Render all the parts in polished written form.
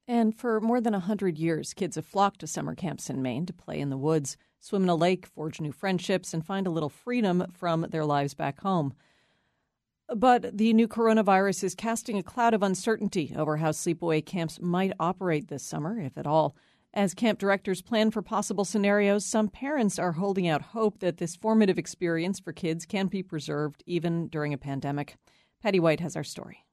And for more than 100 years, kids have flocked to summer camps in Maine to play in the woods, swim in a lake, forge new friendships, and find a little freedom from their lives back home. But the new coronavirus is casting a cloud of uncertainty over how sleepaway camps might operate this summer, if at all. As camp directors plan for possible scenarios, some parents are holding out hope that this formative experience for kids can be preserved even during a pandemic. Patty White has our story.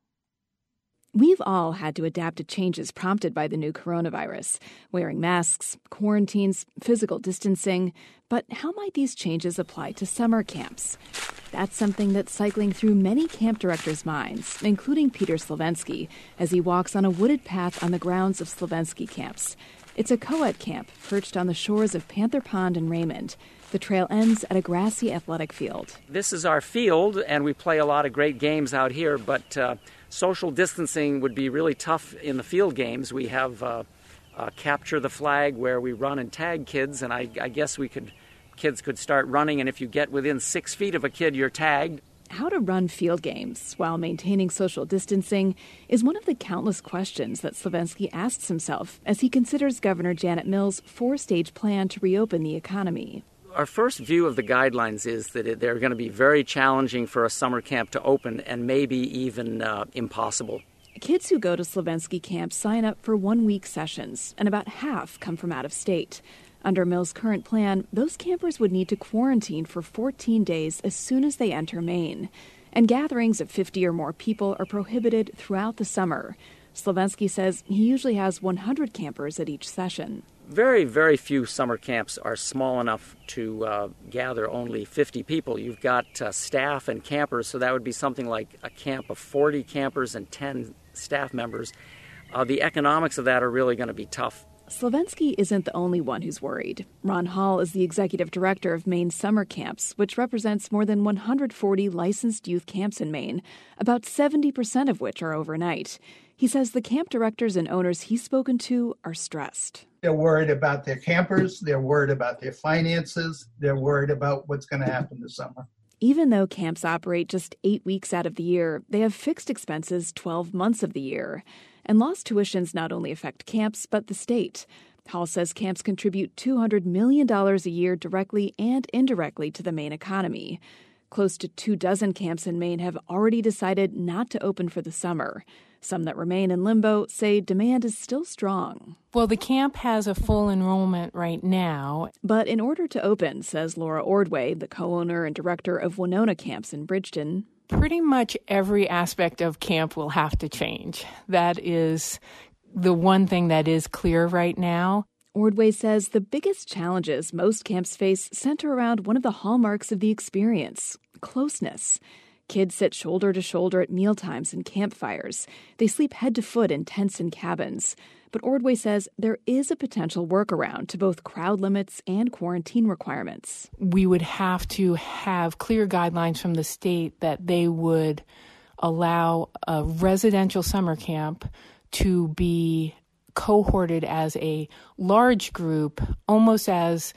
We've all had to adapt to changes prompted by the new coronavirus, wearing masks, quarantines, physical distancing. But how might these changes apply to summer camps? That's something that's cycling through many camp directors' minds, including Peter Slavensky, as he walks on a wooded path on the grounds of Slavensky Camps. It's a co-ed camp perched on the shores of Panther Pond in Raymond. The trail ends at a grassy athletic field. This is our field, and we play a lot of great games out here, but social distancing would be really tough in the field games. We have Capture the Flag where we run and tag kids, and I guess kids could start running, and if you get within 6 feet of a kid, you're tagged. How to run field games while maintaining social distancing is one of the countless questions that Slavensky asks himself as he considers Governor Janet Mills' 4-stage plan to reopen the economy. Our first view of the guidelines is that they're going to be very challenging for a summer camp to open and maybe even impossible. Kids who go to Slavensky camp sign up for 1-week sessions, and about half come from out of state. Under Mills' current plan, those campers would need to quarantine for 14 days as soon as they enter Maine. And gatherings of 50 or more people are prohibited throughout the summer. Slavensky says he usually has 100 campers at each session. Very, very few summer camps are small enough to gather only 50 people. You've got staff and campers, so that would be something like a camp of 40 campers and 10 staff members. The economics of that are really going to be tough. Slavensky isn't the only one who's worried. Ron Hall is the executive director of Maine Summer Camps, which represents more than 140 licensed youth camps in Maine, about 70% of which are overnight. He says the camp directors and owners he's spoken to are stressed. They're worried about their campers. They're worried about their finances. They're worried about what's going to happen this summer. Even though camps operate just 8 weeks out of the year, they have fixed expenses 12 months of the year. And lost tuitions not only affect camps, but the state. Hall says camps contribute $200 million a year directly and indirectly to the Maine economy. Close to 24 camps in Maine have already decided not to open for the summer. Some that remain in limbo say demand is still strong. Well, the camp has a full enrollment right now. But in order to open, says Laura Ordway, the co-owner and director of Winona Camps in Bridgeton, pretty much every aspect of camp will have to change. That is the one thing that is clear right now. Ordway says the biggest challenges most camps face center around one of the hallmarks of the experience, closeness. Kids sit shoulder to shoulder at mealtimes and campfires. They sleep head to foot in tents and cabins. But Ordway says there is a potential workaround to both crowd limits and quarantine requirements. We would have to have clear guidelines from the state that they would allow a residential summer camp to be cohorted as a large group, almost as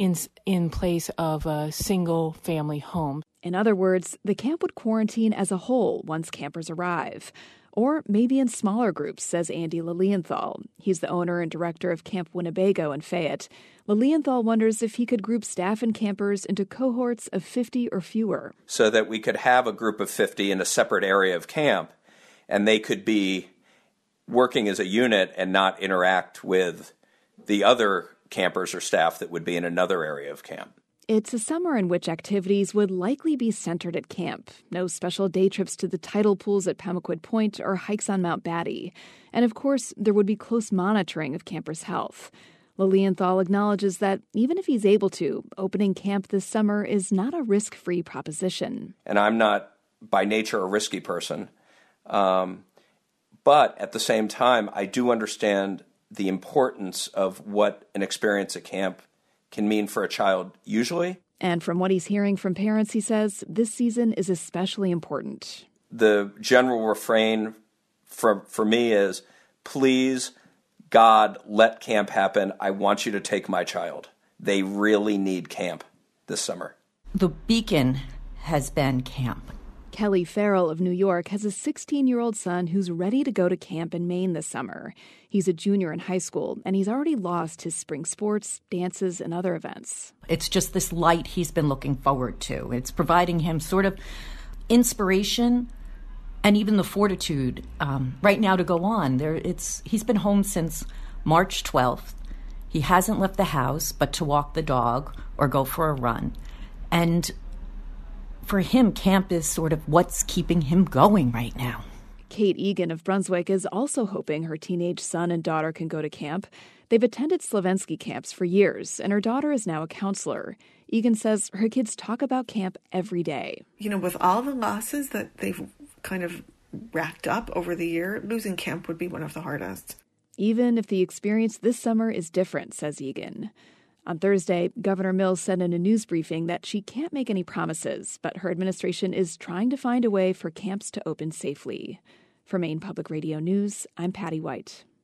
in place of a single family home. In other words, the camp would quarantine as a whole once campers arrive. Or maybe in smaller groups, says Andy Lilienthal. He's the owner and director of Camp Winnebago in Fayette. Lilienthal wonders if he could group staff and campers into cohorts of 50 or fewer. So that we could have a group of 50 in a separate area of camp, and they could be working as a unit and not interact with the other campers or staff that would be in another area of camp. It's a summer in which activities would likely be centered at camp. No special day trips to the tidal pools at Pemaquid Point or hikes on Mount Batty. And of course, there would be close monitoring of campers' health. Lilienthal acknowledges that even if he's able to, opening camp this summer is not a risk-free proposition. And I'm not, by nature, a risky person. But at the same time, I do understand the importance of what an experience at camp can mean for a child usually. And from what he's hearing from parents, he says, this season is especially important. The general refrain for me is, please, God, let camp happen. I want you to take my child. They really need camp this summer. The beacon has been camp. Kelly Farrell of New York has a 16-year-old son who's ready to go to camp in Maine this summer. He's a junior in high school, and he's already lost his spring sports, dances, and other events. It's just this light he's been looking forward to. It's providing him sort of inspiration and even the fortitude right now to go on. He's been home since March 12th. He hasn't left the house but to walk the dog or go for a run. And for him, camp is sort of what's keeping him going right now. Kate Egan of Brunswick is also hoping her teenage son and daughter can go to camp. They've attended Slavenski camps for years, and her daughter is now a counselor. Egan says her kids talk about camp every day. You know, with all the losses that they've kind of racked up over the year, losing camp would be one of the hardest. Even if the experience this summer is different, says Egan. On Thursday, Governor Mills said in a news briefing that she can't make any promises, but her administration is trying to find a way for camps to open safely. For Maine Public Radio News, I'm Patty White.